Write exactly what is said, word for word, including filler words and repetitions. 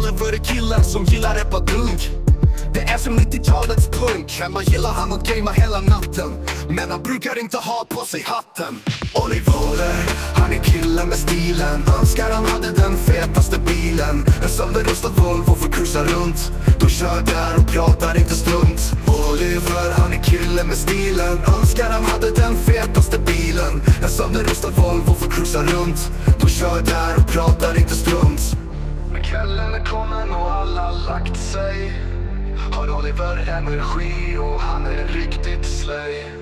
för killen som gillar rappa dunk. Det är som nittiotalets punk. Man gillar han och gamea hela natten, men han brukar inte ha på sig hatten. Oliver, han är killen med stilen. Önskar han hade den fetaste bilen. En sönderrostad Volvo får kursa runt. Då kör där och pratar inte strunt. Oliver, han är killen med stilen. Önskar han hade den fetaste bilen. En sönderrostad Volvo får kursa runt. Då kör där och pratar inte strunt. Men kvällen är kommen och alla lagt sig. Har Oliver energi och han är riktigt slöj.